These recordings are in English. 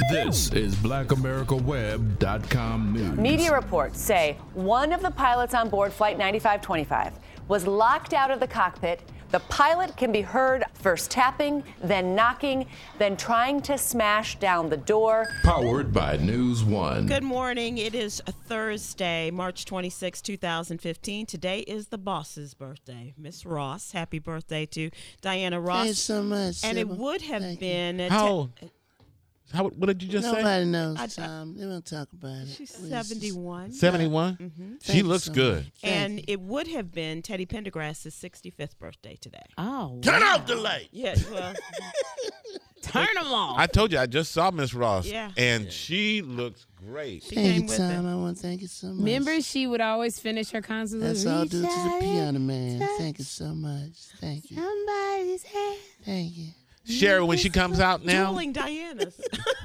This is BlackAmericaWeb.com news. Media reports say one of the pilots on board Flight 9525 was locked out of the cockpit. The pilot can be heard first tapping, then knocking, then trying to smash down the door. Powered by News One. Good morning. It is a Thursday, March 26, 2015. Today is the boss's birthday. Miss Ross, happy birthday to Diana Ross. Thanks so much. And it Sybil. would have Thank been... What did you just say? Nobody knows, Tom. They won't talk about it. She's 71. 71? Mm-hmm. She looks good. And it would have been Teddy Pendergrass's 65th birthday today. Oh, Turn off the light. Yeah, well, turn them off. I told you, I just saw Miss Ross. Yeah. And she looks great. she Thank came you, with Tom. it. I want to thank you so much. Remember, she would always finish her concerts That's with all due to the "Reach piano man. out, Thank you so much. Thank you. somebody's hand." Thank you. Sherry, when she comes out now, Dueling Diana's.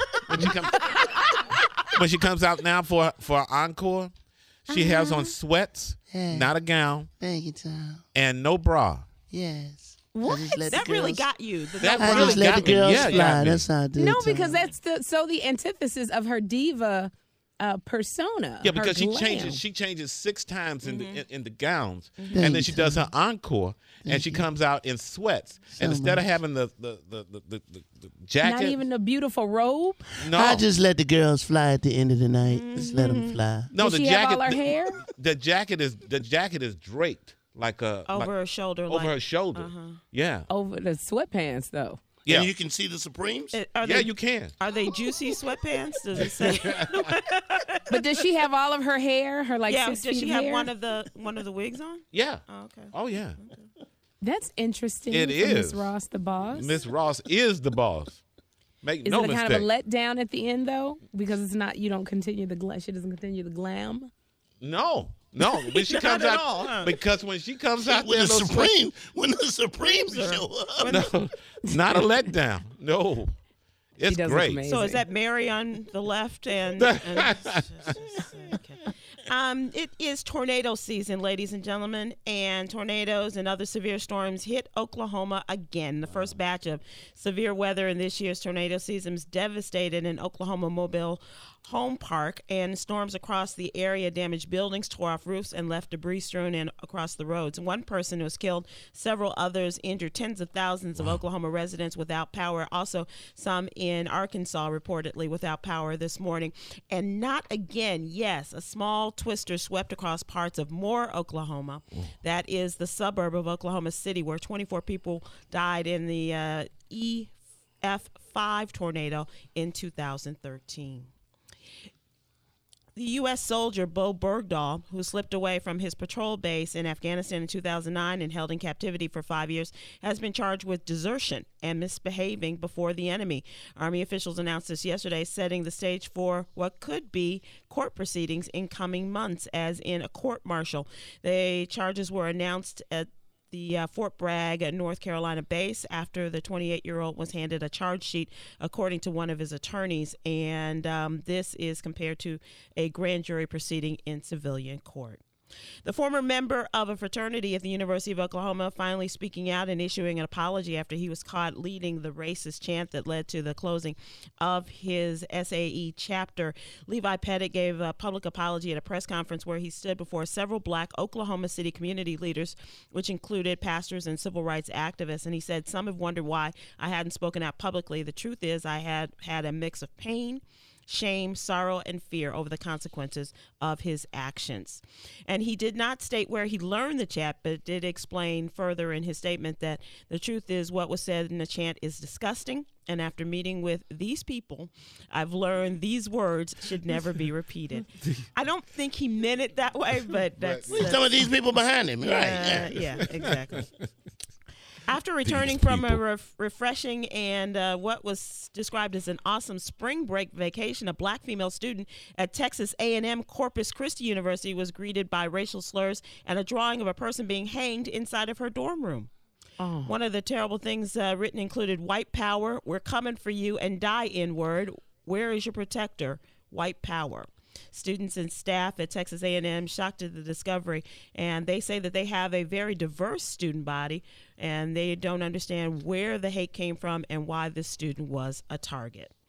when she comes out now for an encore, she has on sweats, Yeah. not a gown, Thank you, Tom. and no bra. Yes. What? I just let the That really girls- got you. That I really just let got the me. girls Yeah, fly. yeah. That's how I do it. No, Tom. because that's the antithesis of her diva persona. Yeah, her because she glam. changes 6 times in the gowns, Thank and then you, she does her Tom. encore, and she comes out in sweats, So and instead of much. having the jacket, Not even a beautiful robe. no, I just let the girls fly at the end of the night. Just let them fly. no, Does the she jacket, have all her hair? the jacket is draped like a Over like- her shoulder. over her shoulder. Yeah, Over the sweatpants, though. yeah, And you can see the Supremes? Are yeah. they, You can. Are they juicy sweatpants? Does it say? But does she have all of her hair? Her like Yeah. 6 Does feet she of have hair? one of the wigs on? Yeah. Oh, okay. Oh yeah. That's interesting. It for is. Miss Ross, the boss. Miss Ross is the boss. Make Is no it a mistake. kind of a letdown at the end though? Because it's not. You don't continue the glam. She doesn't continue the glam. No. When she comes at out, all, huh? because when she comes out When there, the in those sweats- Supremes show up. no, not a letdown. No, it's does look great. amazing. So is that Mary on the left and okay. It is tornado season, ladies and gentlemen, and tornadoes and other severe storms hit Oklahoma again. The first batch of severe weather in this year's tornado season is devastated in Oklahoma Mobile Home Park, and storms across the area damaged buildings, tore off roofs, and left debris strewn across the roads. One person was killed, several others injured, tens of thousands of Oklahoma residents without power, also some in Arkansas reportedly without power this morning. And not again, yes, a small twister swept across parts of Moore, Oklahoma. That is the suburb of Oklahoma City, where 24 people died in the EF5 tornado in 2013. The U.S. soldier Bo Bergdahl, who slipped away from his patrol base in Afghanistan in 2009 and held in captivity for 5 years, has been charged with desertion and misbehaving before the enemy. Army officials announced this yesterday, setting the stage for what could be court proceedings in coming months, as in a court-martial. The charges were announced at the Fort Bragg, North Carolina base after the 28-year-old was handed a charge sheet, according to one of his attorneys. And this is compared to a grand jury proceeding in civilian court. The former member of a fraternity at the University of Oklahoma finally speaking out and issuing an apology after he was caught leading the racist chant that led to the closing of his SAE chapter. Levi Pettit gave a public apology at a press conference where he stood before several black Oklahoma City community leaders, which included pastors and civil rights activists. And he said, "Some have wondered why I hadn't spoken out publicly. The truth is I had a mix of pain, shame, sorrow, and fear over the consequences of his actions." And he did not state where he learned the chant, but did explain further in his statement that the truth is what was said in the chant is disgusting. And after meeting with these people, I've learned these words should never be repeated. I don't think he meant it that way, but that's Some of these people behind him, right? yeah, exactly. After returning from a refreshing and what was described as an awesome spring break vacation, a black female student at Texas A&M Corpus Christi University was greeted by racial slurs and a drawing of a person being hanged inside of her dorm room. Oh. One of the terrible things written included white power, we're coming for you, and die N-word, where is your protector, white power. Students and staff at Texas A&M shocked at the discovery, and they say that they have a very diverse student body, and they don't understand where the hate came from and why this student was a target.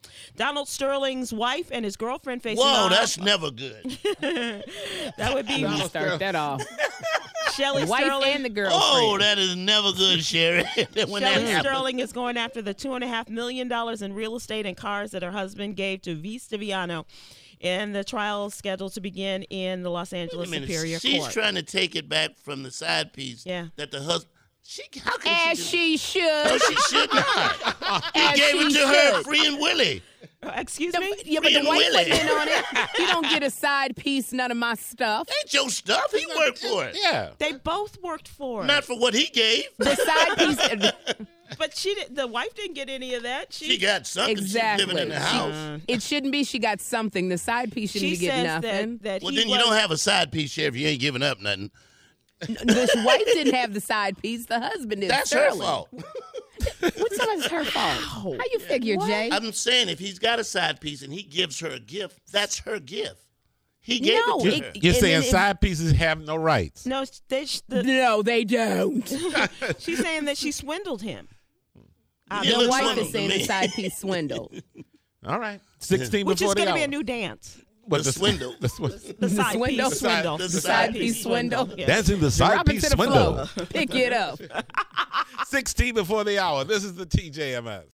Donald Sterling's wife and his girlfriend facing Whoa, off. that's never good. That would be You start that off. Shelley Wife Sterling. and the girlfriend. Oh, that is never good, Sherry. When that Shelley happens. Sterling is going after the $2.5 million in real estate and cars that her husband gave to V. Stiviano. And the trial is scheduled to begin in the Los Wait Angeles a minute. Superior She's Court. trying to take it back from the side piece Yeah. that the husband. How can As she? she should. No, she should not. He As gave it she to her should. free and willy. Excuse me? Yeah, but the Free wife Willy. wasn't in on it. You don't get a side piece, none of my stuff. Ain't your stuff. He worked for it. Yeah. They both worked for it. Not for what he gave. The side piece. But the wife didn't get any of that. She got something. Exactly. She's living in the house. It shouldn't be she got something. The side piece shouldn't She be getting says nothing. that Well, he then you was- don't have a side piece, Sheriff. You ain't giving up nothing. The wife didn't have the side piece. The husband did. That's Sterling. her fault. What's it's her fault? How you figure, Jay? I'm saying if he's got a side piece and he gives her a gift, that's her gift. He gave No, it to her. You're And saying then if- side pieces have no rights. No, No, they don't. she's saying that she swindled him. It The looks wife swindled is to saying the me. side piece swindled. All right. 16 Which before is the going to hour. be a new dance. What, The swindle. The swindle. The side swindle? piece swindle. The The side piece swindle. Yes. Dancing the side Drop it piece to the swindle. floor. Pick it up. 16 before the hour. This is the TJMS.